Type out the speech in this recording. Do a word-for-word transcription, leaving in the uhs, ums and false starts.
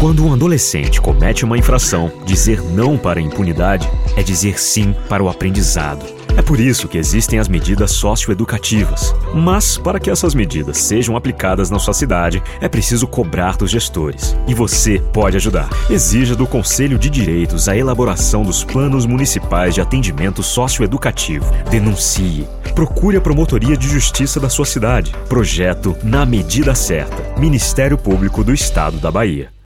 Quando um adolescente comete uma infração, dizer não para a impunidade é dizer sim para o aprendizado. É por isso que existem as medidas socioeducativas. Mas, para que essas medidas sejam aplicadas na sua cidade, é preciso cobrar dos gestores. E você pode ajudar. Exija do Conselho de Direitos a elaboração dos planos municipais de atendimento socioeducativo. Denuncie. Procure a Promotoria de Justiça da sua cidade. Projeto Na Medida Certa. Ministério Público do Estado da Bahia.